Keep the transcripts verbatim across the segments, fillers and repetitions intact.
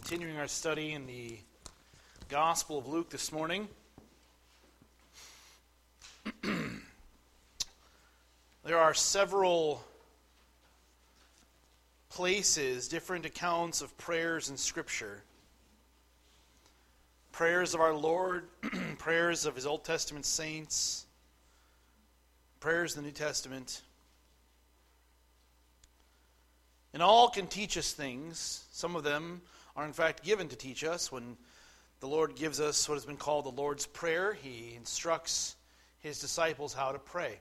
Continuing our study in the Gospel of Luke this morning. There are several places, different accounts of prayers in Scripture. Prayers of our Lord, prayers of His Old Testament saints, prayers in the New Testament. And all can teach us things. Some of them are in fact given to teach us. When the Lord gives us what has been called the Lord's Prayer, He instructs His disciples how to pray.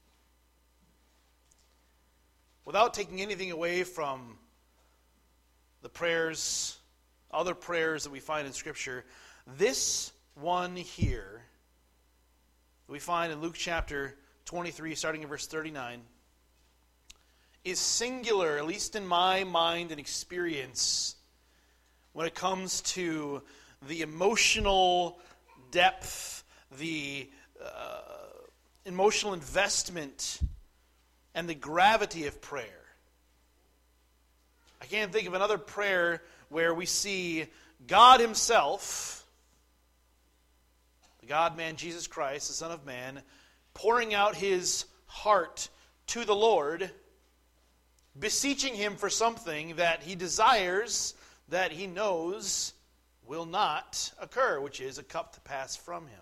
Without taking anything away from the prayers, other prayers that we find in Scripture, this one here, we find in Luke chapter twenty-three, starting in verse thirty-nine, is singular, at least in my mind and experience, when it comes to the emotional depth, the uh, emotional investment, and the gravity of prayer. I can't think of another prayer where we see God Himself, the God-man Jesus Christ, the Son of Man, pouring out His heart to the Lord, beseeching Him for something that He desires, that He knows will not occur, which is a cup to pass from Him.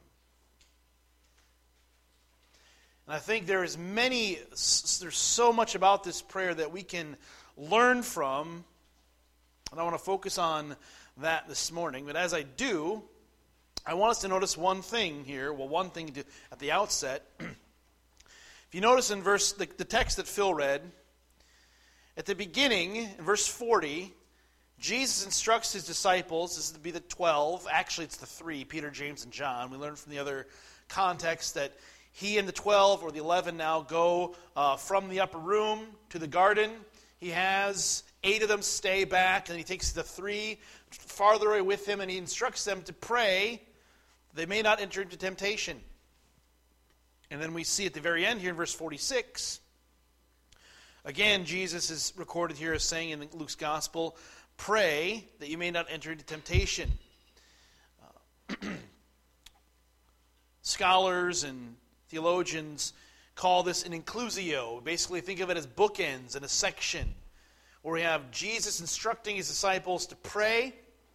And I think there is many, there's so much about this prayer that we can learn from, and I want to focus on that this morning. But as I do, I want us to notice one thing here. Well, one thing to, at the outset. If you notice in verse the, the text that Phil read, at the beginning, in verse forty, Jesus instructs His disciples, this is to be the twelve, actually it's the three, Peter, James, and John. We learned from the other context that He and the twelve, or the eleven now, go uh, from the upper room to the garden. He has eight of them stay back, and He takes the three farther away with Him, and He instructs them to pray they may not enter into temptation. And then we see at the very end here in verse forty-six, again, Jesus is recorded here as saying in Luke's Gospel, pray that you may not enter into temptation. Uh, scholars and theologians call this an inclusio. Basically, think of it as bookends in a section where we have Jesus instructing His disciples to pray,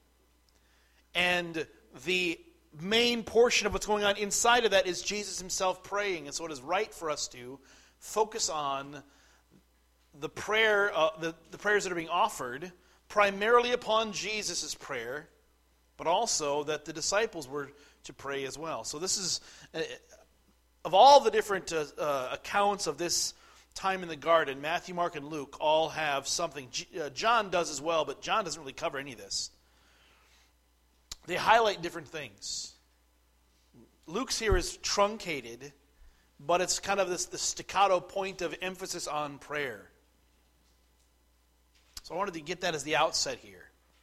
and the main portion of what's going on inside of that is Jesus Himself praying. And so it is right for us to focus on the prayer, uh, the, the prayers that are being offered, primarily upon Jesus' prayer, but also that the disciples were to pray as well. So this is, uh, of all the different uh, uh, accounts of this time in the garden, Matthew, Mark, and Luke all have something. G- uh, John does as well, but John doesn't really cover any of this. They highlight different things. Luke's here is truncated, but it's kind of this the staccato point of emphasis on prayer. So I wanted to get that as the outset here.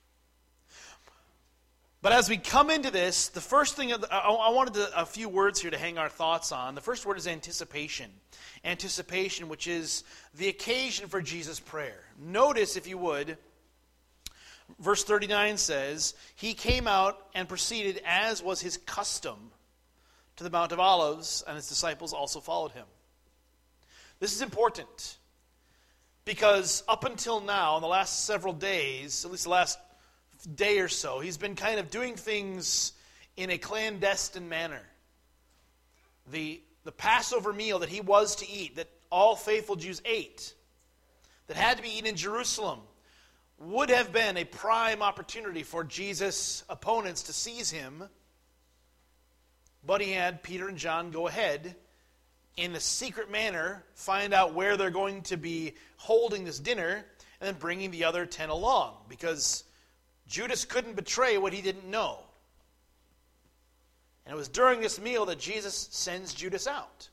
But as we come into this, the first thing, I wanted to, a few words here to hang our thoughts on. The first word is anticipation. Anticipation, which is the occasion for Jesus' prayer. Notice, if you would, verse thirty-nine says, He came out and proceeded, as was His custom, to the Mount of Olives, and His disciples also followed Him. This is important, because up until now, in the last several days, at least the last day or so, He's been kind of doing things in a clandestine manner. The, the Passover meal that He was to eat, that all faithful Jews ate, that had to be eaten in Jerusalem, would have been a prime opportunity for Jesus' opponents to seize Him, but He had Peter and John go ahead in a secret manner, find out where they're going to be holding this dinner, and then bringing the other ten along, because Judas couldn't betray what he didn't know. And it was during this meal that Jesus sends Judas out.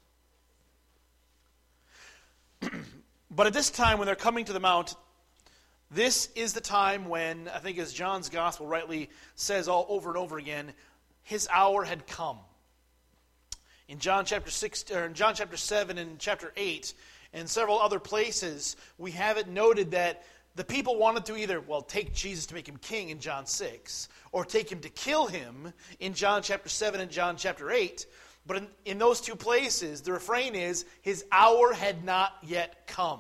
But at this time, when they're coming to the mount, this is the time when, I think as John's Gospel rightly says all over and over again, His hour had come. In John chapter six, or in John chapter seven and chapter eight, and several other places, we have it noted that the people wanted to either, well, take Jesus to make him king in John six, or take him to kill him in John chapter seven and John chapter eight. But in, in those two places, the refrain is, his hour had not yet come.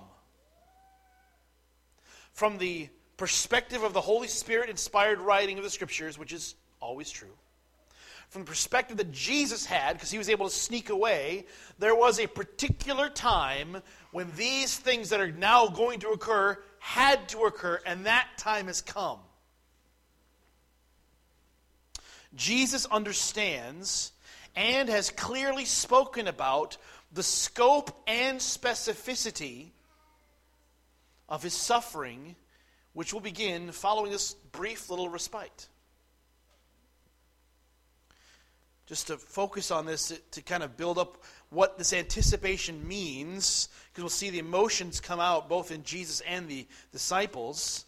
From the perspective of the Holy Spirit-inspired writing of the Scriptures, which is always true, from the perspective that Jesus had, because he was able to sneak away, there was a particular time when these things that are now going to occur had to occur, and that time has come. Jesus understands and has clearly spoken about the scope and specificity of his suffering, which will begin following this brief little respite. Just to focus on this, to, to kind of build up what this anticipation means, because we'll see the emotions come out both in Jesus and the disciples.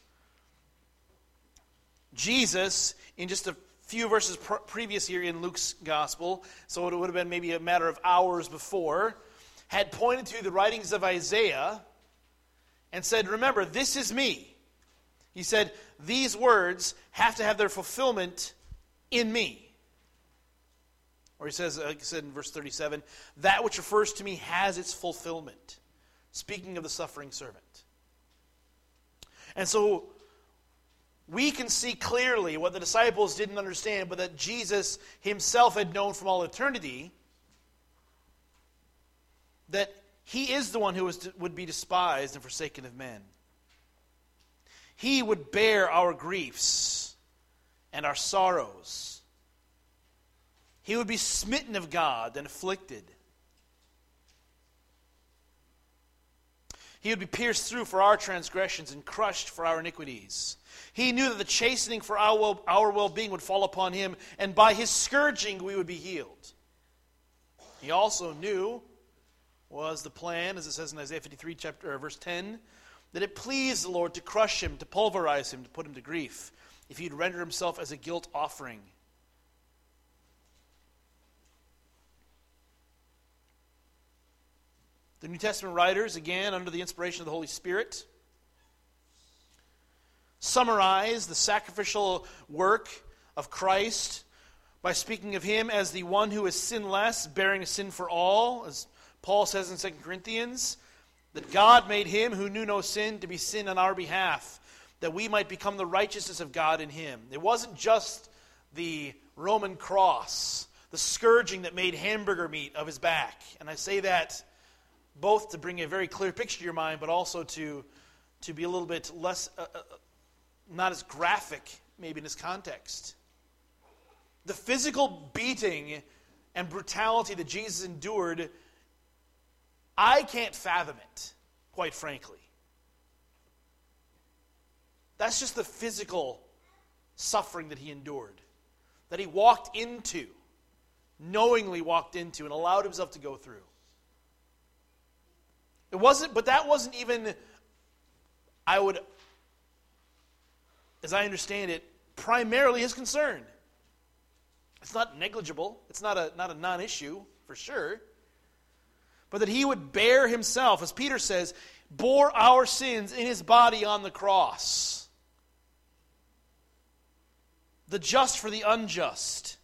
Jesus, in just a few verses pr- previous here in Luke's gospel, so it would have been maybe a matter of hours before, had pointed to the writings of Isaiah and said, remember, this is me. He said, these words have to have their fulfillment in me. Or he says, like I said in verse thirty-seven, that which refers to me has its fulfillment. Speaking of the suffering servant. And so we can see clearly what the disciples didn't understand, but that Jesus himself had known from all eternity, that he is the one who was, would be despised and forsaken of men. He would bear our griefs and our sorrows. He would be smitten of God and afflicted. He would be pierced through for our transgressions and crushed for our iniquities. He knew that the chastening for our well, our well-being would fall upon him, and by his scourging we would be healed. He also knew, was the plan, as it says in Isaiah fifty-three, chapter, or verse ten, that it pleased the Lord to crush him, to pulverize him, to put him to grief, if he'd render himself as a guilt offering. The New Testament writers, again, under the inspiration of the Holy Spirit, summarize the sacrificial work of Christ by speaking of him as the one who is sinless, bearing a sin for all, as Paul says in Second Corinthians, that God made him who knew no sin to be sin on our behalf, that we might become the righteousness of God in him. It wasn't just the Roman cross, the scourging that made hamburger meat of his back. And I say that both to bring a very clear picture to your mind, but also to, to be a little bit less, uh, uh, not as graphic maybe in this context. The physical beating and brutality that Jesus endured, I can't fathom it, quite frankly. That's just the physical suffering that he endured, that he walked into, knowingly walked into, and allowed himself to go through. It wasn't, but that wasn't even, I would, as I understand it, primarily his concern. It's not negligible. It's not a not a non-issue, for sure. But that he would bear himself, as Peter says, bore our sins in his body on the cross. The just for the unjust.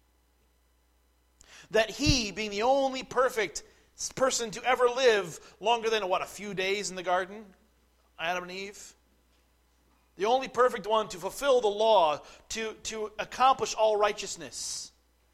That he, being the only perfect person to ever live longer than, what, a few days in the garden? Adam and Eve. The only perfect one to fulfill the law, to, to accomplish all righteousness.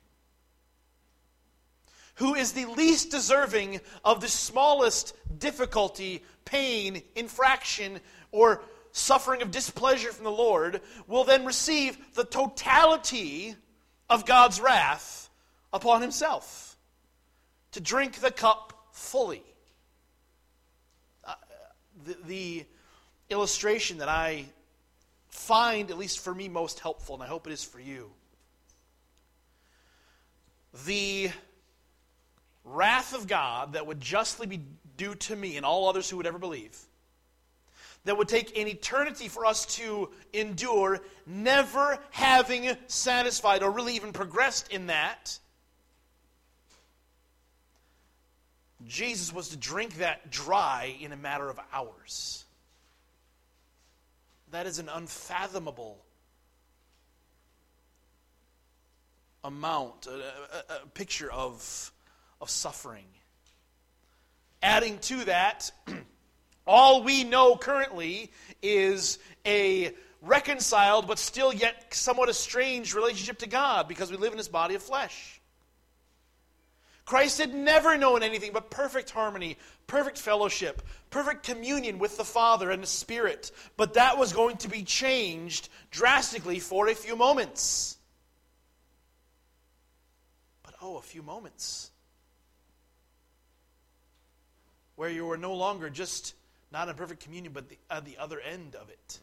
Who is the least deserving of the smallest difficulty, pain, infraction, or suffering of displeasure from the Lord, will then receive the totality of God's wrath upon himself. To drink the cup fully. Uh, the, the illustration that I find, at least for me, most helpful, and I hope it is for you. The wrath of God that would justly be due to me and all others who would ever believe, that would take an eternity for us to endure, never having satisfied or really even progressed in that, Jesus was to drink that dry in a matter of hours. that is an unfathomable amount, a, a, a picture of, of suffering. Adding to that, all we know currently is a reconciled but still yet somewhat estranged relationship to God because we live in this body of flesh. Christ had never known anything but perfect harmony, perfect fellowship, perfect communion with the Father and the Spirit. But that was going to be changed drastically for a few moments. But oh, a few moments where you were no longer just not in perfect communion, but the, at the other end of it.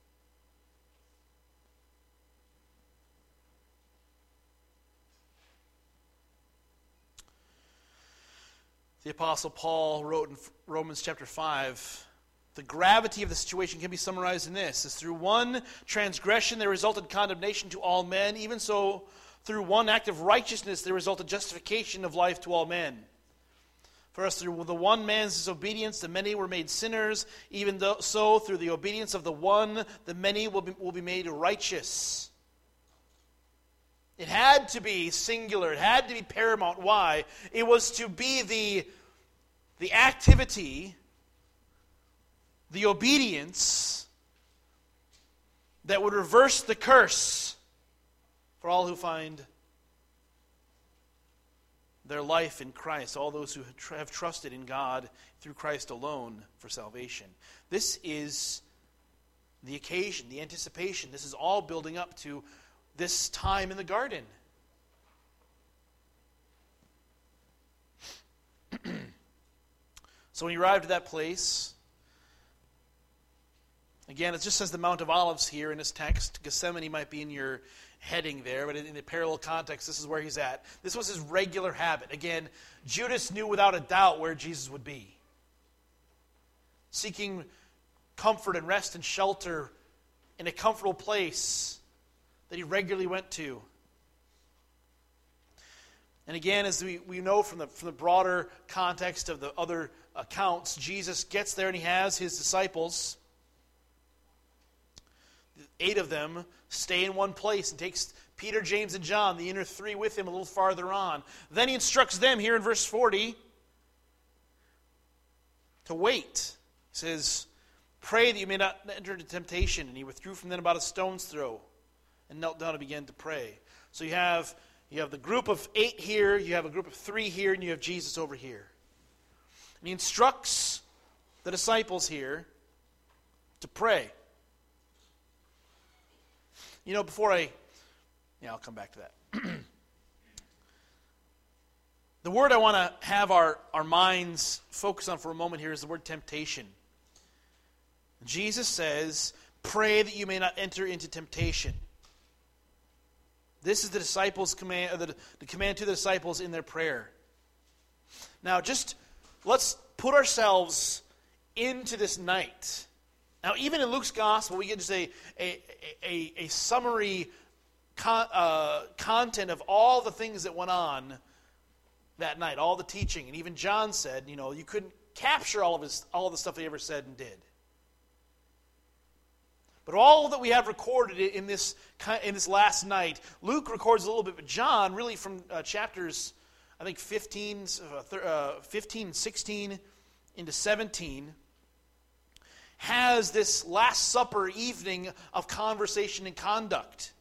The Apostle Paul wrote in Romans chapter five, the gravity of the situation can be summarized in this. As through one transgression there resulted condemnation to all men, even so through one act of righteousness there resulted justification of life to all men. For as through the one man's disobedience the many were made sinners, even though, so through the obedience of the one the many will be, will be made righteous. It had to be singular. It had to be paramount. Why? It was to be the, the activity, the obedience that would reverse the curse for all who find their life in Christ, all those who have trusted in God through Christ alone for salvation. This is the occasion, the anticipation. This is all building up to this time in the garden. So when you arrive at that place, again, it just says the Mount of Olives here in this text. Gethsemane might be in your heading there, but in the parallel context, this is where he's at. This was his regular habit. Again, Judas knew without a doubt where Jesus would be. Seeking comfort and rest and shelter in a comfortable place that he regularly went to. And again, as we, we know from the, from the broader context of the other accounts, Jesus gets there and he has his disciples, eight of them, stay in one place and takes Peter, James, and John, the inner three, with him a little farther on. Then he instructs them here in verse forty to wait. He says, pray that you may not enter into temptation. And he withdrew from them about a stone's throw and knelt down and began to pray. So you have, you have the group of eight here, you have a group of three here, and you have Jesus over here. And he instructs the disciples here to pray. You know, before I, yeah, I'll come back to that. The word I want to have our, our minds focus on for a moment here is the word temptation. Jesus says, pray that you may not enter into temptation. This is the disciples' command, the, the command to the disciples in their prayer. Now, just let's put ourselves into this night. Now, even in Luke's gospel, we get just a a a, a summary con, uh, content of all the things that went on that night, all the teaching, and even John said, you know, you couldn't capture all of his all of the stuff that he ever said and did. But all that we have recorded in this in this last night, Luke records a little bit, but John, really from uh, chapters, I think fifteen, uh, fifteen, sixteen into seventeen, has this Last Supper evening of conversation and conduct.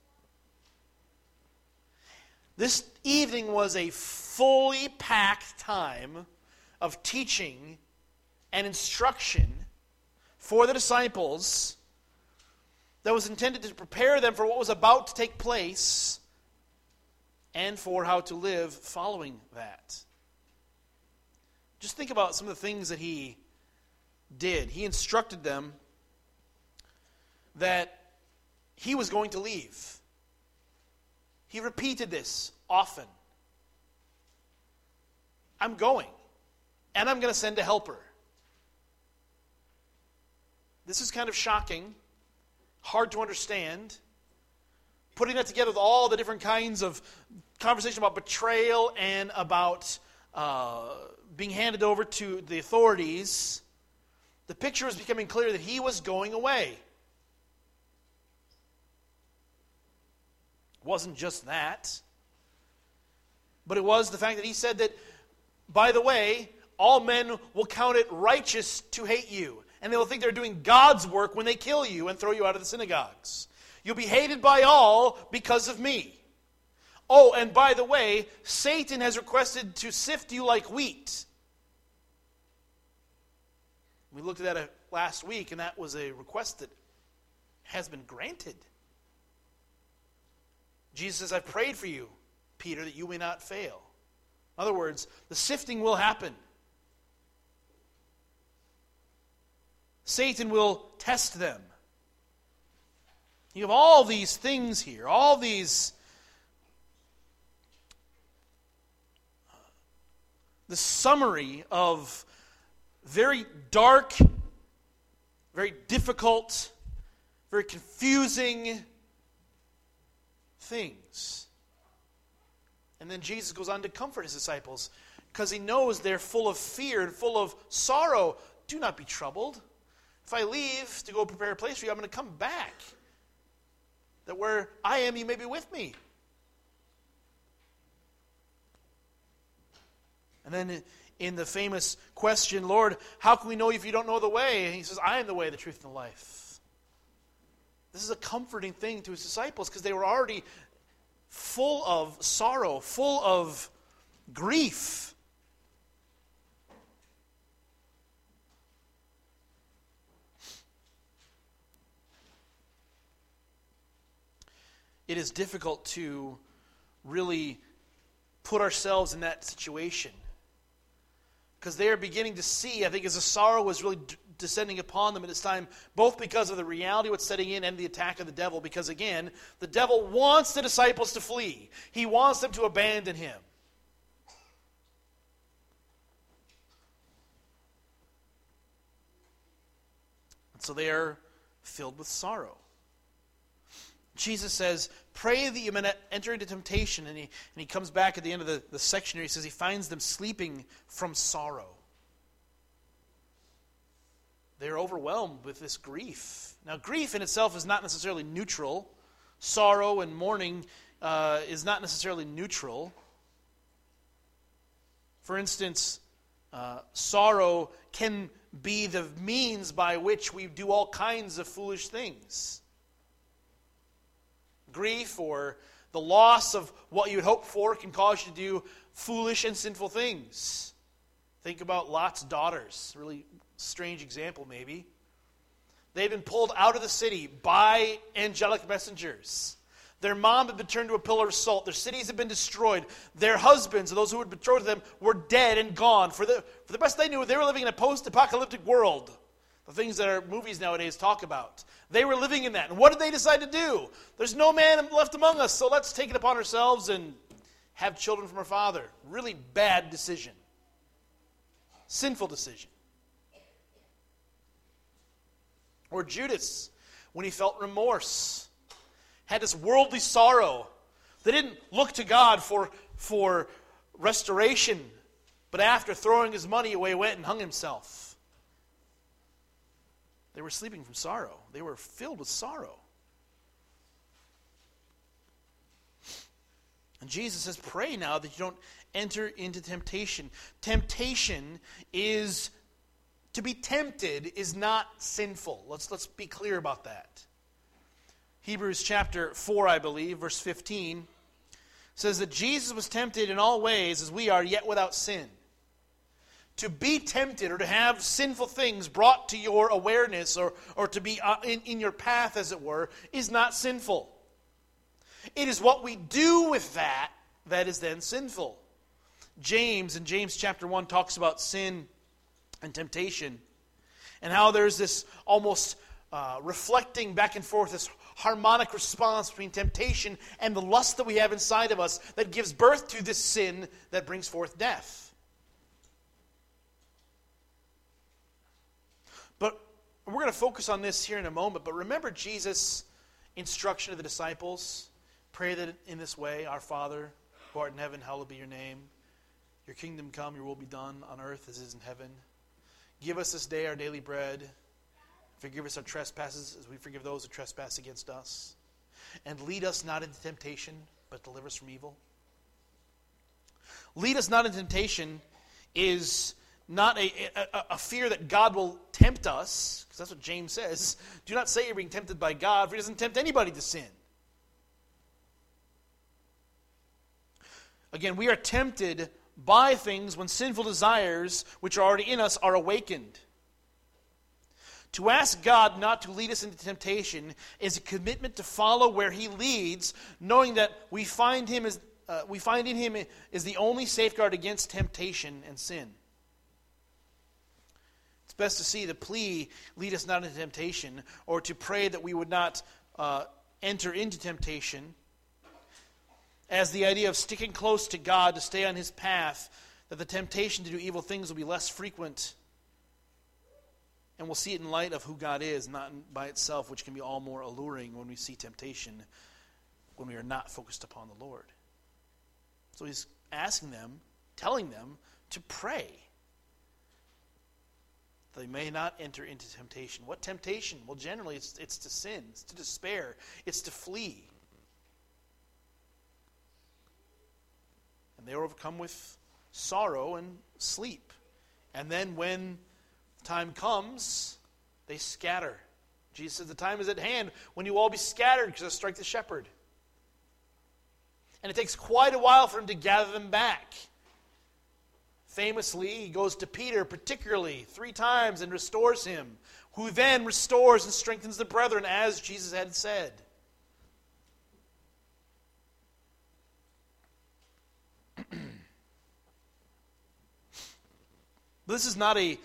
This evening was a fully packed time of teaching and instruction for the disciples that was intended to prepare them for what was about to take place and for how to live following that. Just think about some of the things that he did. He instructed them that he was going to leave. He repeated this often. I'm going, and I'm going to send a helper. This is kind of shocking, hard to understand. Putting that together with all the different kinds of conversation about betrayal and about uh, being handed over to the authorities, the picture was becoming clear that he was going away. It wasn't just that. But it was the fact that he said that, by the way, all men will count it righteous to hate you. And they will think they're doing God's work when they kill you and throw you out of the synagogues. You'll be hated by all because of me. Oh, and by the way, Satan has requested to sift you like wheat. We looked at that last week, and that was a request that has been granted. Jesus says, I've prayed for you, Peter, that you may not fail. In other words, the sifting will happen. Satan will test them. You have all these things here, all these, uh, the summary of very dark, very difficult, very confusing things. And then Jesus goes on to comfort his disciples because he knows they're full of fear and full of sorrow. Do not be troubled. If I leave to go prepare a place for you, I'm going to come back. That where I am, you may be with me. And then in the famous question, Lord, how can we know if you don't know the way? And he says, I am the way, the truth, and the life. This is a comforting thing to his disciples because they were already full of sorrow, full of grief. It is difficult to really put ourselves in that situation because they are beginning to see, I think, as the sorrow was really d- descending upon them at this time, both because of the reality of what's setting in and the attack of the devil, because again, the devil wants the disciples to flee. He wants them to abandon him. And so they are filled with sorrow. Jesus says, pray that you may not enter into temptation. And he, and he comes back at the end of the, the section here. He says he finds them sleeping from sorrow. They're overwhelmed with this grief. Now, grief in itself is not necessarily neutral. Sorrow and mourning uh, is not necessarily neutral. For instance, uh, sorrow can be the means by which we do all kinds of foolish things. Grief or the loss of what you had hoped for can cause you to do foolish and sinful things. Think about Lot's daughters. Really strange example, maybe. They've been pulled out of the city by angelic messengers. Their mom had been turned to a pillar of salt. Their cities had been destroyed. Their husbands, those who had betrothed them, were dead and gone. For the, for the best they knew, they were living in a post-apocalyptic world. The things that our movies nowadays talk about. They were living in that. And what did they decide to do? There's no man left among us, so let's take it upon ourselves and have children from our father. Really bad decision. Sinful decision. Or Judas, when he felt remorse, had this worldly sorrow. They didn't look to God for, for restoration, but after throwing his money away, went and hung himself. They were sleeping from sorrow. They were filled with sorrow. And Jesus says, pray now that you don't enter into temptation. Temptation is, to be tempted is not sinful. Let's, let's be clear about that. Hebrews chapter four, I believe, verse fifteen, says that Jesus was tempted in all ways as we are, yet without sin. To be tempted or to have sinful things brought to your awareness or, or to be in, in your path, as it were, is not sinful. It is what we do with that that is then sinful. James, in James chapter one, talks about sin and temptation and how there's this almost uh, reflecting back and forth, this harmonic response between temptation and the lust that we have inside of us that gives birth to this sin that brings forth death. But we're going to focus on this here in a moment. But remember Jesus' instruction to the disciples. Pray that in this way, our Father, who art in heaven, hallowed be your name. Your kingdom come, your will be done on earth as it is in heaven. Give us this day our daily bread. Forgive us our trespasses as we forgive those who trespass against us. and lead us not into temptation, but deliver us from evil? Lead us not into temptation is not a, a, a fear that God will tempt us, because that's what James says. Do not say you're being tempted by God, for he doesn't tempt anybody to sin. Again, we are tempted by things when sinful desires, which are already in us, are awakened. To ask God not to lead us into temptation is a commitment to follow where he leads, knowing that we find him as uh, we find in him is the only safeguard against temptation and sin. It's best to see the plea, lead us not into temptation, or to pray that we would not uh, enter into temptation, as the idea of sticking close to God to stay on his path, that the temptation to do evil things will be less frequent. And we'll see it in light of who God is, not by itself, which can be all more alluring when we see temptation, when we are not focused upon the Lord. So he's asking them, telling them to pray, that they may not enter into temptation. What temptation? Well, generally it's, it's to sin, it's to despair, it's to flee. And they are overcome with sorrow and sleep. And then when time comes, they scatter. Jesus says the time is at hand when you will all be scattered because I strike the shepherd. And it takes quite a while for him to gather them back. Famously, he goes to Peter particularly three times and restores him, who then restores and strengthens the brethren as Jesus had said. This is not a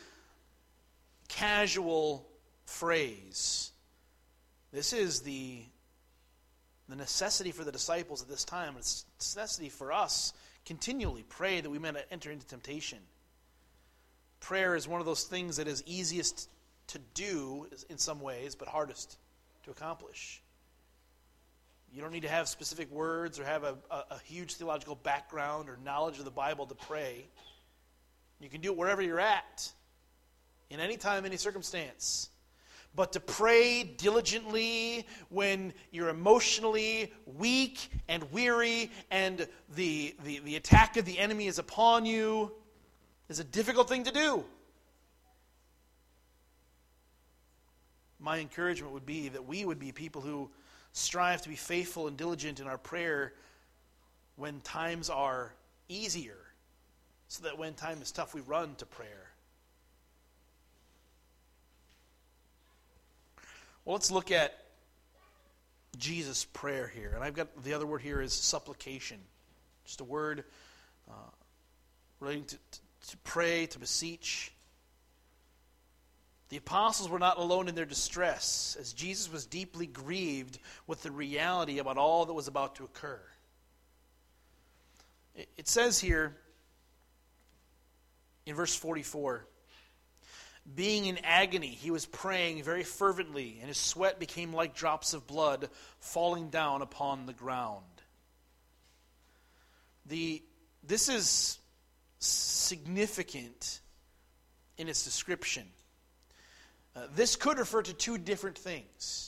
casual phrase. This is the, the necessity for the disciples at this time. It's necessity for us. Continually pray that we may not enter into temptation. Prayer is one of those things that is easiest to do in some ways, but hardest to accomplish. You don't need to have specific words or have a, a, a huge theological background or knowledge of the Bible to pray. You can do it wherever you're at, in any time, any circumstance. But to pray diligently when you're emotionally weak and weary and the, the, the attack of the enemy is upon you is a difficult thing to do. My encouragement would be that we would be people who strive to be faithful and diligent in our prayer when times are easier, so that when time is tough, we run to prayer. Well, let's look at Jesus' prayer here. And I've got the other word here is supplication. Just a word uh, relating to, to, to pray, to beseech. The apostles were not alone in their distress, as Jesus was deeply grieved with the reality about all that was about to occur. It, it says here, in verse forty-four, being in agony, he was praying very fervently, and his sweat became like drops of blood falling down upon the ground. The, this is significant in its description. Uh, this could refer to two different things.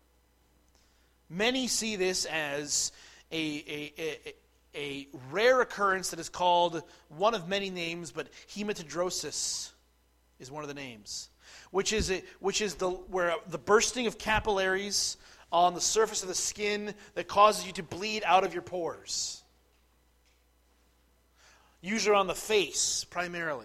Many see this as a, a, a, a rare occurrence that is called one of many names, but hematidrosis is one of the names, which is a, which is the where the bursting of capillaries on the surface of the skin that causes you to bleed out of your pores. Usually on the face, primarily.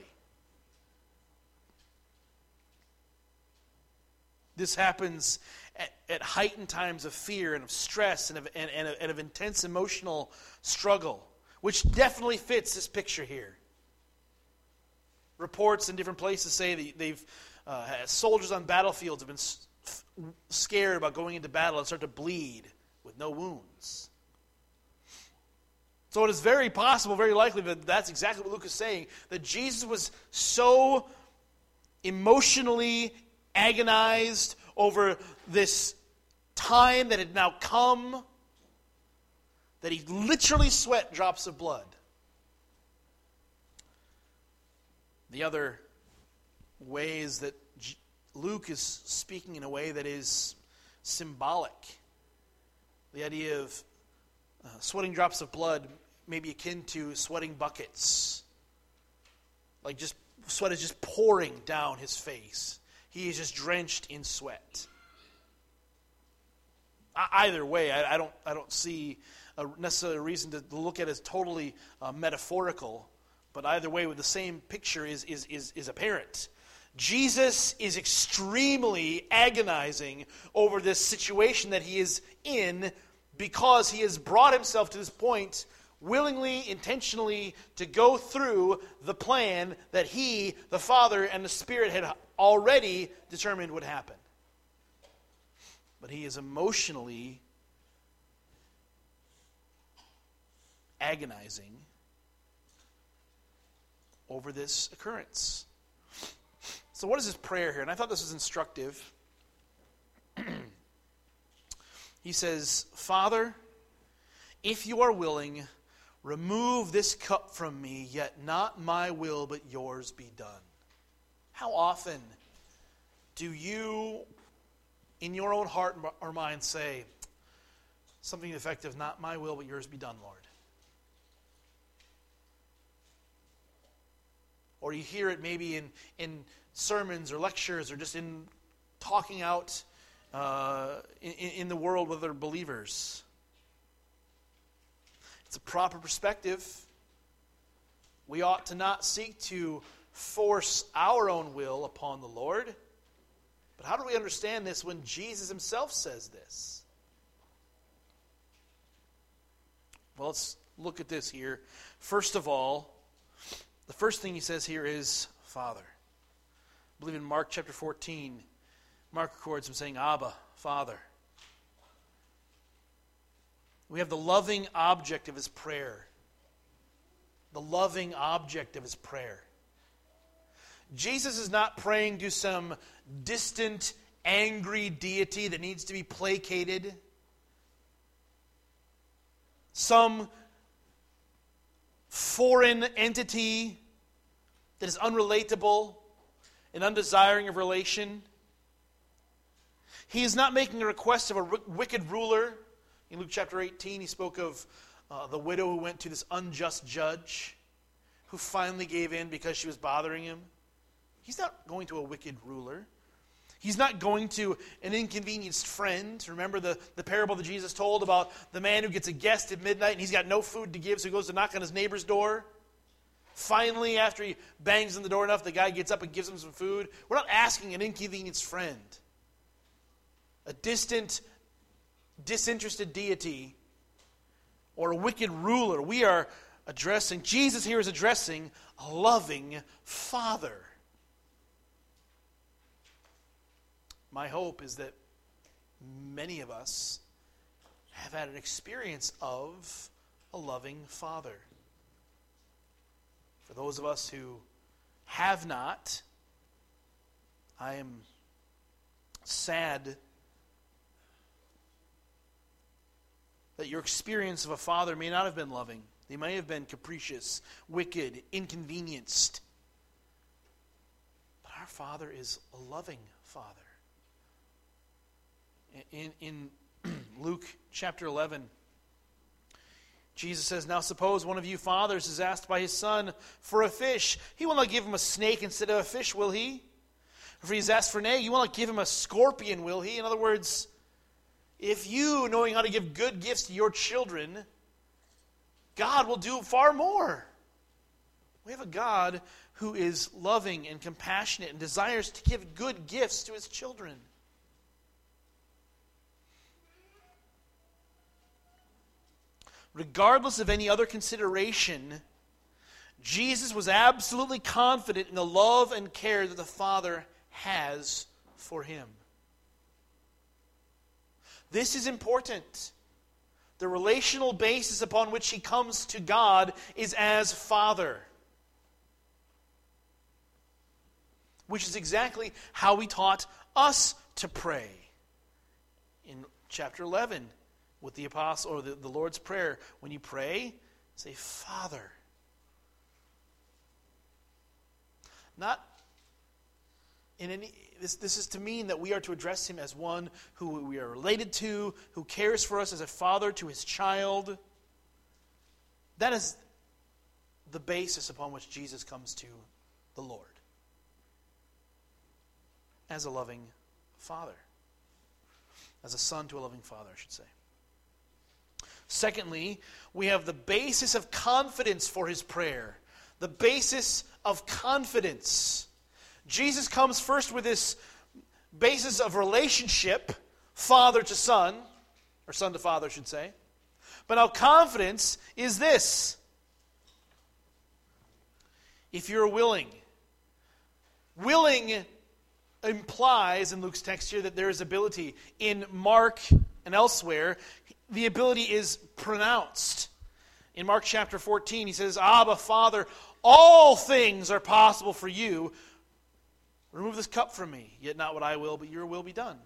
This happens at, at heightened times of fear and of stress and of, and, and, of, and of intense emotional struggle, which definitely fits this picture here. Reports in different places say that they've uh, soldiers on battlefields have been s- f- scared about going into battle and start to bleed with no wounds. So it is very possible, very likely that that's exactly what Luke is saying, that Jesus was so emotionally agonized over this time that had now come that he literally sweat drops of blood. The other way is that Luke is speaking in a way that is symbolic. The idea of uh, sweating drops of blood may be akin to sweating buckets. Like just sweat is just pouring down his face. He is just drenched in sweat. I, either way, I, I don't I don't see a necessarily a reason to look at it as totally uh, metaphorical. But either way, with the same picture is is is, is apparent. Jesus is extremely agonizing over this situation that he is in because he has brought himself to this point willingly, intentionally, to go through the plan that he, the Father, and the Spirit had already determined would happen. But he is emotionally agonizing over this occurrence. So what is his prayer here? And I thought this was instructive. He says, Father, if you are willing, remove this cup from me, yet not my will, but yours be done. How often do you, in your own heart or mind, say something effective, not my will, but yours be done, Lord? Or you hear it maybe in, in sermons or lectures or just in talking out uh, in, in the world with other believers. It's a proper perspective. We ought to not seek to force our own will upon the Lord. But how do we understand this when Jesus himself says this? Well, let's look at this here. First of all, the first thing he says here is Father. I believe in Mark chapter fourteen, Mark records him saying, Abba, Father. We have the loving object of his prayer. The loving object of his prayer. Jesus is not praying to some distant, angry deity that needs to be placated. Some foreign entity that is unrelatable and undesiring of relation. He is not making a request of a wicked ruler. In Luke chapter eighteen, he spoke of uh, the widow who went to this unjust judge who finally gave in because she was bothering him. He's not going to a wicked ruler. He's not going to an inconvenienced friend. Remember the, the parable that Jesus told about the man who gets a guest at midnight and he's got no food to give, so he goes to knock on his neighbor's door. Finally, after he bangs on the door enough, the guy gets up and gives him some food. We're not asking an inconvenienced friend, a distant, disinterested deity, or a wicked ruler. We are addressing, Jesus here is addressing a loving Father. My hope is that many of us have had an experience of a loving Father. For those of us who have not, I am sad that your experience of a father may not have been loving. They may have been capricious, wicked, inconvenienced. But our Father is a loving Father. In, in Luke chapter eleven, Jesus says, Now suppose one of you fathers is asked by his son for a fish. He will not give him a snake instead of a fish, will he? If he is asked for an egg, you will not give him a scorpion, will he? In other words, if you, knowing how to give good gifts to your children, God will do far more. We have a God who is loving and compassionate and desires to give good gifts to his children. Regardless of any other consideration, Jesus was absolutely confident in the love and care that the Father has for him. This is important. The relational basis upon which he comes to God is as Father, which is exactly how he taught us to pray. In chapter eleven, with the apostle or the, the Lord's Prayer, when you pray, say, Father. Not in any, this, this is to mean that we are to address him as one who we are related to, who cares for us as a father to his child. That is the basis upon which Jesus comes to the Lord. As a loving father. As a son to a loving father, I should say. Secondly, we have the basis of confidence for his prayer. The basis of confidence. Jesus comes first with this basis of relationship, father to son, or son to father, I should say. But now confidence is this. If you're willing. Willing implies in Luke's text here that there is ability. In Mark and elsewhere, the ability is pronounced. In Mark chapter fourteen, he says, Abba, Father, all things are possible for you. Remove this cup from me, yet not what I will, but your will be done.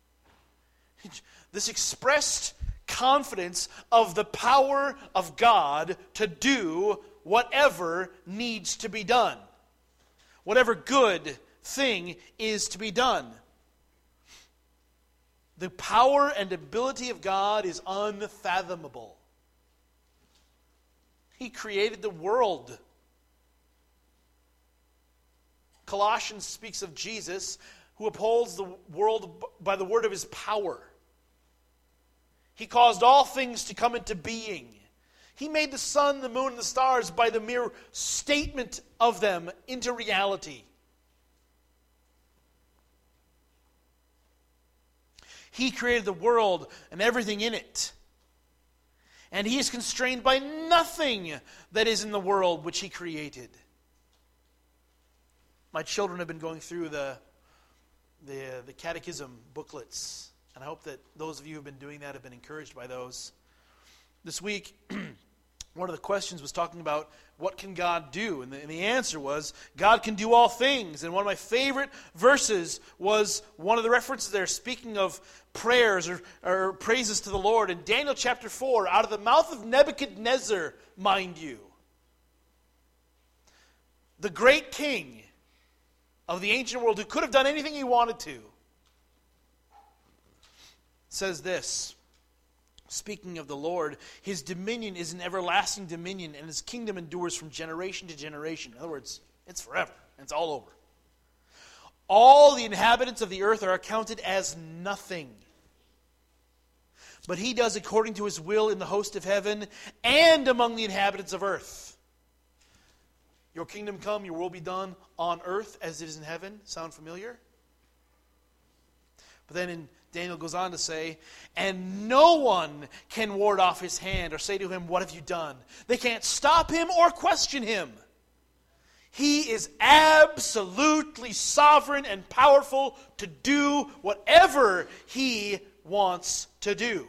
This expressed confidence of the power of God to do whatever needs to be done. Whatever good thing is to be done. The power and ability of God is unfathomable. He created the world. Colossians speaks of Jesus, who upholds the world by the word of his power. He caused all things to come into being. He made the sun, the moon, and the stars by the mere statement of them into reality. He created the world and everything in it. And he is constrained by nothing that is in the world which he created. My children have been going through the, the, the catechism booklets. And I hope that those of you who have been doing that have been encouraged by those. This week, one of the questions was talking about what can God do? And the, and the answer was, God can do all things. And one of my favorite verses was one of the references there, speaking of prayers or, or praises to the Lord. In Daniel chapter four, out of the mouth of Nebuchadnezzar, mind you, the great king of the ancient world who could have done anything he wanted to, says this, speaking of the Lord, his dominion is an everlasting dominion, and his kingdom endures from generation to generation. In other words, it's forever. It's all over. All the inhabitants of the earth are accounted as nothing. But he does according to his will in the host of heaven and among the inhabitants of earth. Your kingdom come, your will be done on earth as it is in heaven. Sound familiar? But then in Daniel goes on to say, and no one can ward off his hand or say to him, what have you done? They can't stop him or question him. He is absolutely sovereign and powerful to do whatever he wants to do.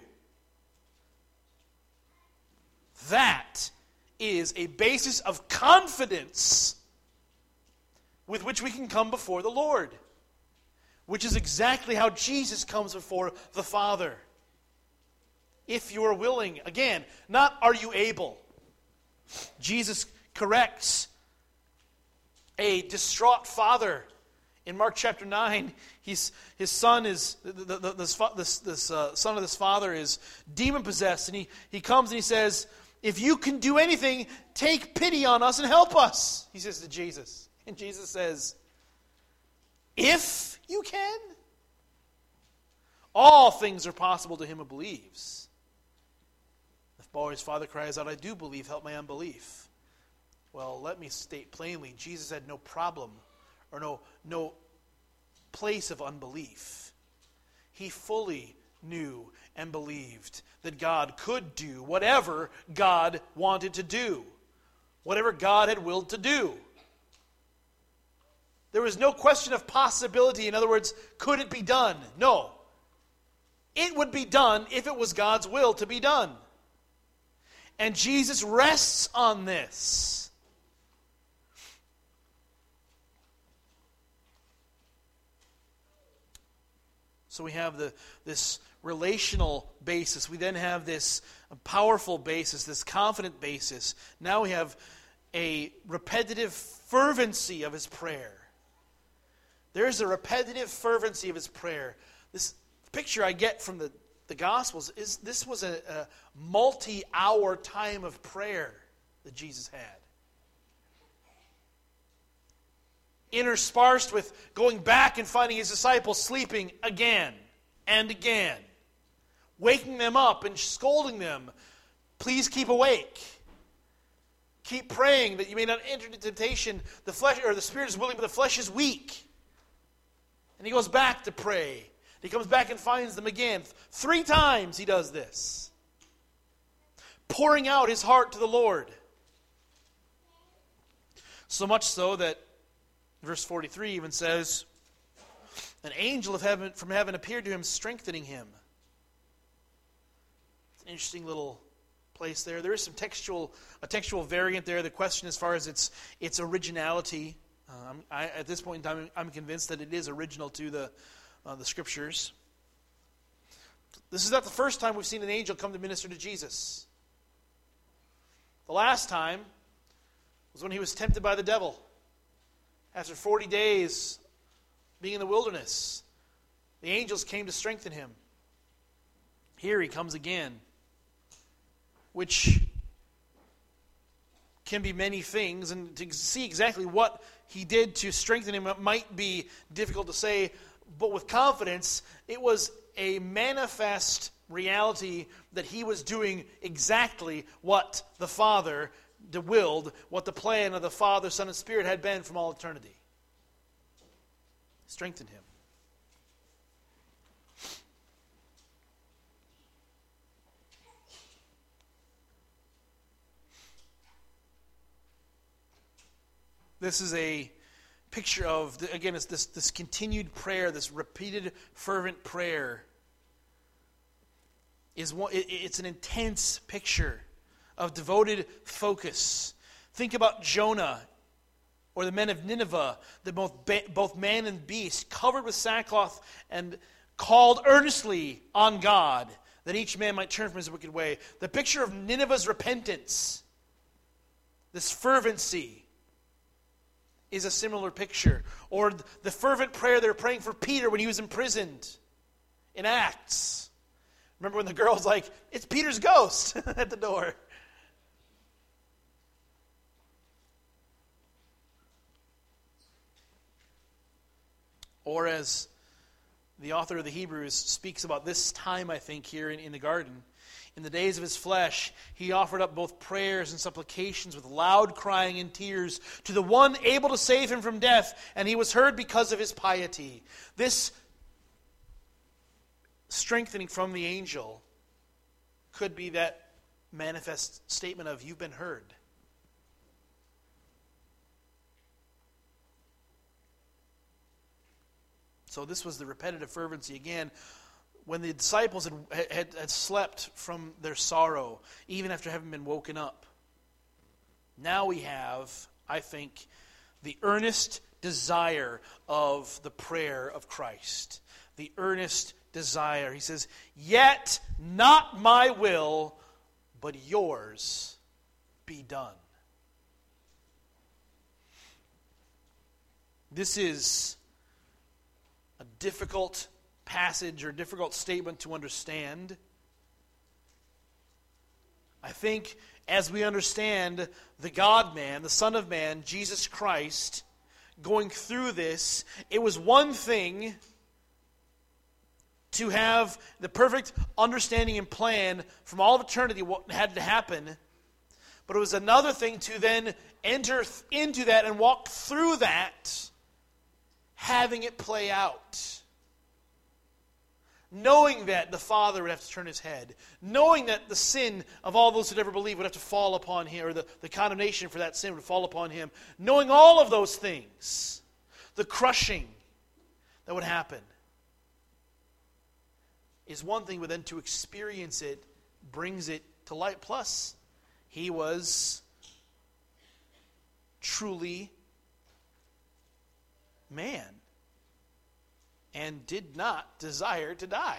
That is a basis of confidence with which we can come before the Lord. Which is exactly how Jesus comes before the Father. If you are willing. Again, not are you able. Jesus corrects a distraught father. In Mark chapter nine, he's, his son is, the, the, this, this, this uh, son of this father is demon-possessed. And he, he comes and he says, if you can do anything, take pity on us and help us. He says to Jesus. And Jesus says, if you can, all things are possible to him who believes. If boy's father cries out, I do believe, help my unbelief. Well, let me state plainly, Jesus had no problem or no, no place of unbelief. He fully knew and believed that God could do whatever God wanted to do, whatever God had willed to do. There was no question of possibility. In other words, could it be done? No. It would be done if it was God's will to be done. And Jesus rests on this. So we have the this relational basis. We then have this powerful basis, this confident basis. Now we have a repetitive fervency of his prayer. There's a repetitive fervency of his prayer. This picture I get from the, the Gospels is this was a, a multi-hour time of prayer that Jesus had. Interspersed with going back and finding his disciples sleeping again and again. Waking them up and scolding them. Please keep awake. Keep praying that you may not enter into temptation. The flesh or the spirit is willing, but the flesh is weak. And he goes back to pray. He comes back and finds them again. Three times he does this. Pouring out his heart to the Lord. So much so that verse forty-three even says, an angel of heaven from heaven appeared to him, strengthening him. It's an interesting little place there. There is some textual, a textual variant there. The question as far as its its originality. Um, I, at this point in time, I'm convinced that it is original to the uh, the Scriptures. This is not the first time we've seen an angel come to minister to Jesus. The last time was when he was tempted by the devil. After forty days being in the wilderness, the angels came to strengthen him. Here he comes again, which can be many things, and to see exactly what he did to strengthen him, it might be difficult to say, but with confidence, it was a manifest reality that he was doing exactly what the Father willed, what the plan of the Father, Son, and Spirit had been from all eternity. Strengthened him. This is a picture of, again, it's this, this continued prayer, this repeated, fervent prayer. Is one, it, it's an intense picture of devoted focus. Think about Jonah or the men of Nineveh, that both, both man and beast, covered with sackcloth and called earnestly on God, that each man might turn from his wicked way. The picture of Nineveh's repentance, this fervency, is a similar picture. Or the fervent prayer they were praying for Peter when he was imprisoned in Acts. Remember when the girl's like, it's Peter's ghost at the door. Or as the author of the Hebrews speaks about this time, I think, here in, in the garden. In the days of his flesh, he offered up both prayers and supplications with loud crying and tears to the one able to save him from death, and he was heard because of his piety. This strengthening from the angel could be that manifest statement of, you've been heard. So this was the repetitive fervency again. When the disciples had, had, had slept from their sorrow, even after having been woken up, now we have, I think, the earnest desire of the prayer of Christ. The earnest desire. He says, yet not my will, but yours be done. This is a difficult passage or difficult statement to understand. I think as we understand the God-man, the Son of Man, Jesus Christ, going through this, it was one thing to have the perfect understanding and plan from all of eternity what had to happen, but it was another thing to then enter into that and walk through that, having it play out. Knowing that the Father would have to turn his head. Knowing that the sin of all those who'd ever believe would have to fall upon him, or the, the condemnation for that sin would fall upon him. Knowing all of those things. The crushing that would happen. Is one thing, but then to experience it brings it to light. Plus, he was truly man. And did not desire to die.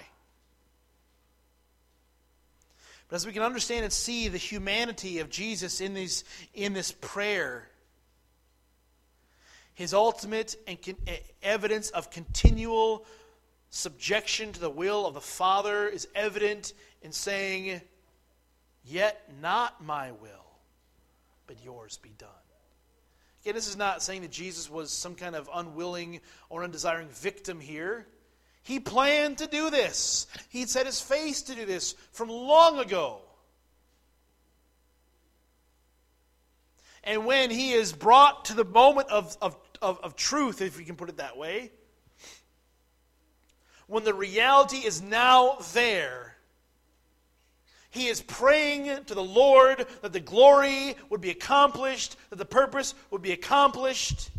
But as we can understand and see the humanity of Jesus in these in this prayer, His ultimate and con- evidence of continual subjection to the will of the Father is evident in saying, "Yet not my will, but yours be done." Again, this is not saying that Jesus was some kind of unwilling or undesiring victim here. He planned to do this. He'd set his face to do this from long ago. And when he is brought to the moment of, of, of, of truth, if you can put it that way, when the reality is now there, he is praying to the Lord that the glory would be accomplished, that the purpose would be accomplished,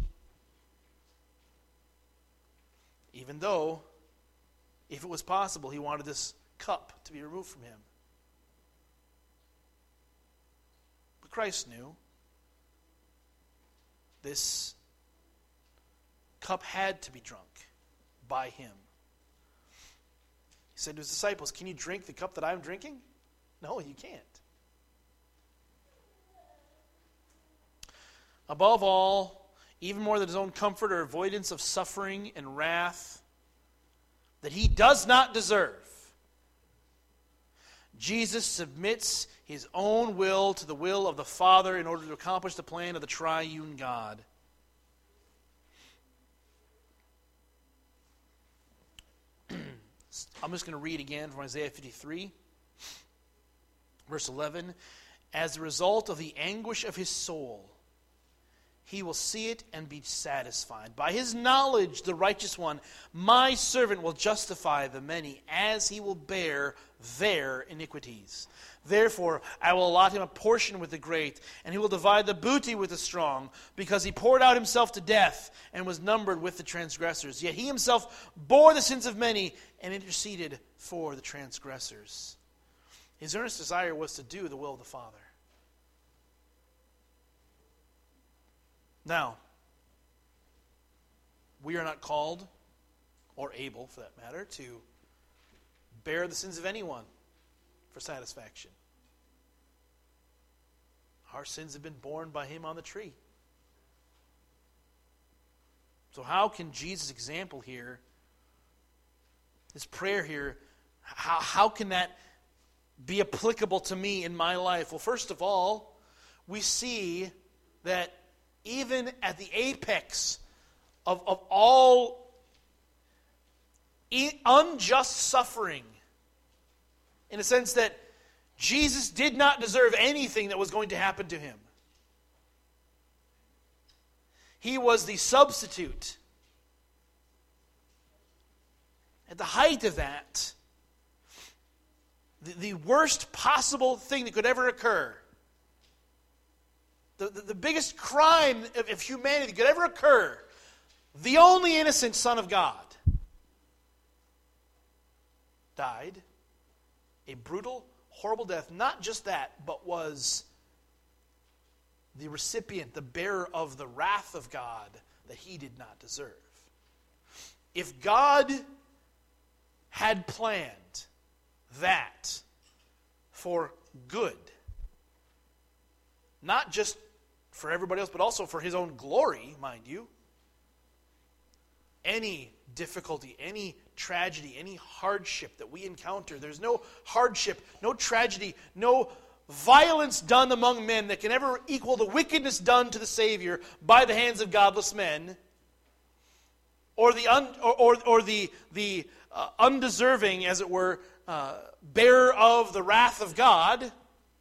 even though, if it was possible, he wanted this cup to be removed from him. But Christ knew this cup had to be drunk by him. He said to his disciples, "Can you drink the cup that I'm drinking?" No, you can't. Above all, even more than his own comfort or avoidance of suffering and wrath that he does not deserve, Jesus submits his own will to the will of the Father in order to accomplish the plan of the triune God. I'm just going to read again from Isaiah fifty-three. Verse eleven, "As a result of the anguish of his soul, he will see it and be satisfied. By his knowledge, the righteous one, my servant, will justify the many, as he will bear their iniquities. Therefore, I will allot him a portion with the great, and he will divide the booty with the strong, because he poured out himself to death and was numbered with the transgressors. Yet he himself bore the sins of many and interceded for the transgressors." His earnest desire was to do the will of the Father. Now, we are not called, or able for that matter, to bear the sins of anyone for satisfaction. Our sins have been borne by him on the tree. So how can Jesus' example here, his prayer here, how, how can that be applicable to me in my life? Well, first of all, we see that even at the apex of, of all unjust suffering, in a sense that Jesus did not deserve anything that was going to happen to him. He was the substitute. At the height of that, the, the worst possible thing that could ever occur, the, the, the biggest crime of, of humanity that could ever occur, the only innocent Son of God died a brutal, horrible death. Not just that, but was the recipient, the bearer of the wrath of God that he did not deserve. If God had planned that for good, not just for everybody else, but also for his own glory, mind you, any difficulty, any tragedy, any hardship that we encounter, there's no hardship, no tragedy, no violence done among men that can ever equal the wickedness done to the Savior by the hands of godless men, or the un, or, or, or the the uh, undeserving, as it were, uh, bearer of the wrath of God.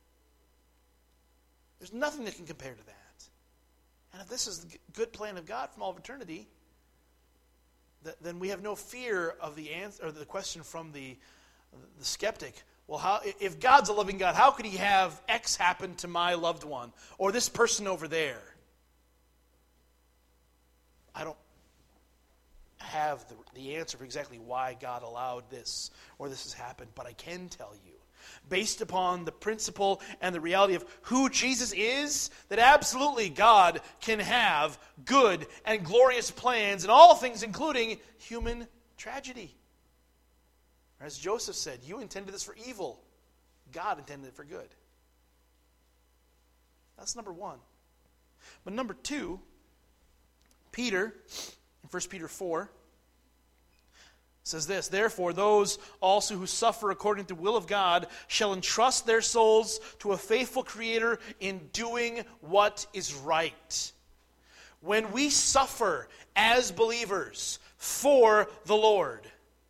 There's nothing that can compare to that. And if this is the good plan of God from all of eternity, th- then we have no fear of the answer or the question from the the skeptic. Well, how, if God's a loving God, how could he have X happen to my loved one or this person over there? I don't have the, the answer for exactly why God allowed this or this has happened, but I can tell you, based upon the principle and the reality of who Jesus is, that absolutely God can have good and glorious plans in all things, including human tragedy. As Joseph said, you intended this for evil. God intended it for good. That's number one. But number two, Peter, in First Peter four, says this, "Therefore those also who suffer according to the will of God shall entrust their souls to a faithful Creator in doing what is right." When we suffer as believers for the Lord,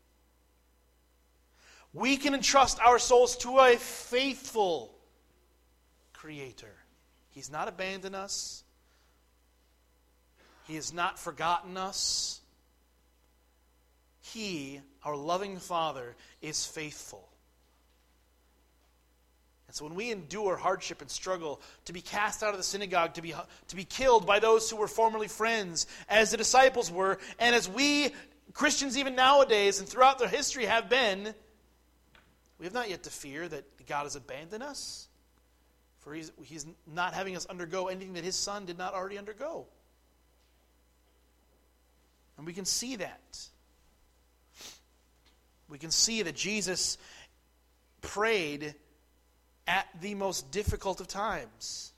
we can entrust our souls to a faithful Creator. He's not abandoned us. He has not forgotten us. He, our loving Father, is faithful. And so when we endure hardship and struggle, to be cast out of the synagogue, to be, to be killed by those who were formerly friends, as the disciples were, and as we, Christians even nowadays and throughout their history have been, we have not yet to fear that God has abandoned us, for he's, he's not having us undergo anything that His Son did not already undergo. And we can see that. We can see that Jesus prayed at the most difficult of times.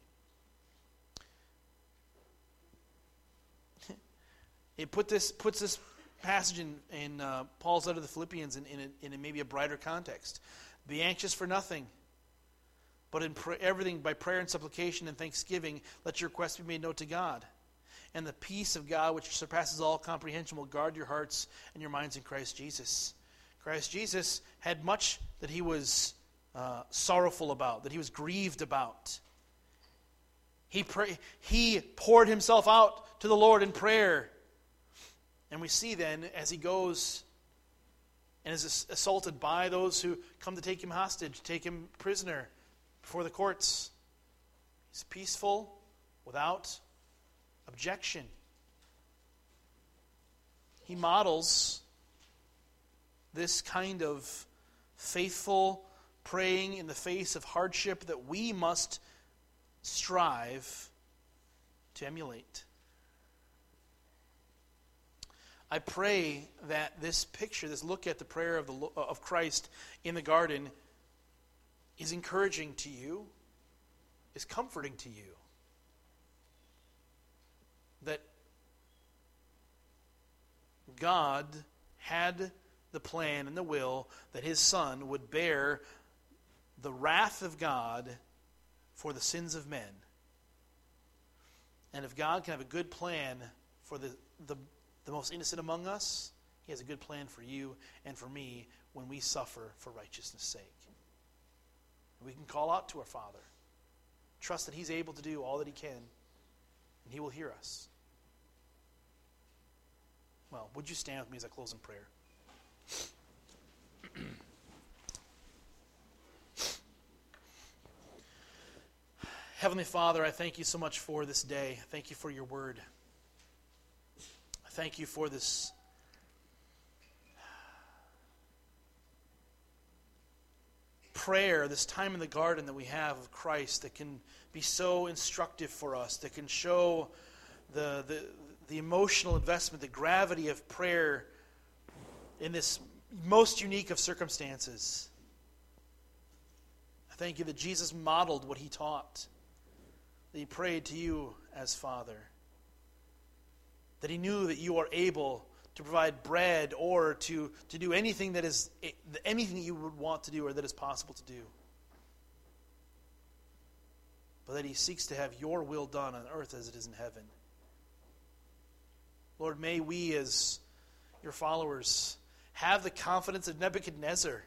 It put this puts this passage in, in uh, Paul's letter to the Philippians in, in, a, in a maybe a brighter context. Be anxious for nothing, but in pr- everything by prayer and supplication and thanksgiving, let your requests be made known to God. And the peace of God, which surpasses all comprehension, will guard your hearts and your minds in Christ Jesus. Christ Jesus had much that He was uh, sorrowful about, that He was grieved about. He pray, He poured Himself out to the Lord in prayer. And we see then, as He goes and is assaulted by those who come to take Him hostage, take Him prisoner before the courts, He's peaceful, without objection. He models this kind of faithful praying in the face of hardship that we must strive to emulate. I pray that this picture, this look at the prayer of the of Christ in the garden, is encouraging to you, is comforting to you. That God had the plan and the will that His Son would bear the wrath of God for the sins of men. And if God can have a good plan for the, the, the most innocent among us, He has a good plan for you and for me when we suffer for righteousness' sake. We can call out to our Father, trust that He's able to do all that He can, and He will hear us. Well, would you stand with me as I close in prayer? Heavenly Father, I thank You so much for this day. Thank You for Your word. I thank You for this prayer, this time in the garden that we have of Christ that can be so instructive for us, that can show the the, the emotional investment, the gravity of prayer in this most unique of circumstances. I thank You that Jesus modeled what He taught, that He prayed to You as Father, that He knew that You are able to provide bread or to, to do anything that is anything that You would want to do or that is possible to do. But that He seeks to have Your will done on earth as it is in heaven. Lord, may we as Your followers have the confidence of Nebuchadnezzar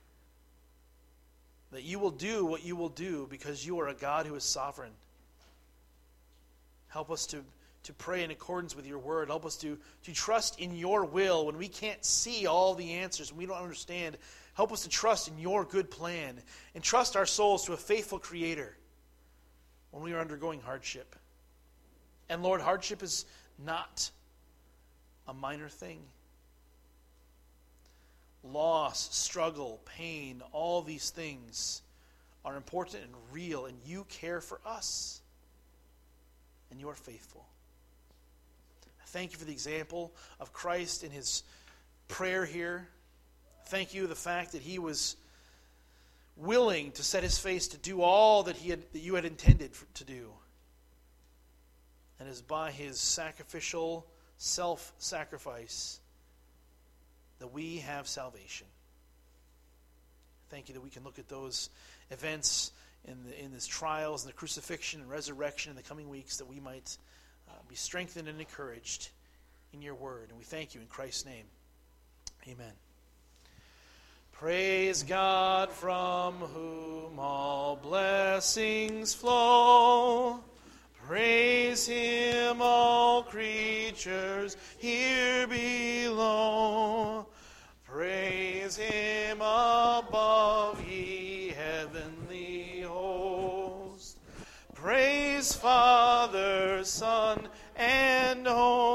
that You will do what You will do because You are a God who is sovereign. Help us to, to pray in accordance with Your word. Help us to, to trust in Your will when we can't see all the answers and we don't understand. Help us to trust in Your good plan and trust our souls to a faithful Creator when we are undergoing hardship. And Lord, hardship is not a minor thing. Loss, struggle, pain, all these things are important and real, and You care for us, and You are faithful. I thank You for the example of Christ in His prayer here. Thank You for the fact that He was willing to set His face to do all that He had, that You had intended for, to do. And it is by his sacrificial self-sacrifice that we have salvation. Thank you that we can look at those events in the in this trials and the crucifixion and resurrection in the coming weeks, that we might uh, be strengthened and encouraged in your word. And we thank you in Christ's name. Amen. Praise God, from whom all blessings flow. Praise him, all creatures here below. Praise him above, ye heavenly hosts. Praise Father, Son, and Holy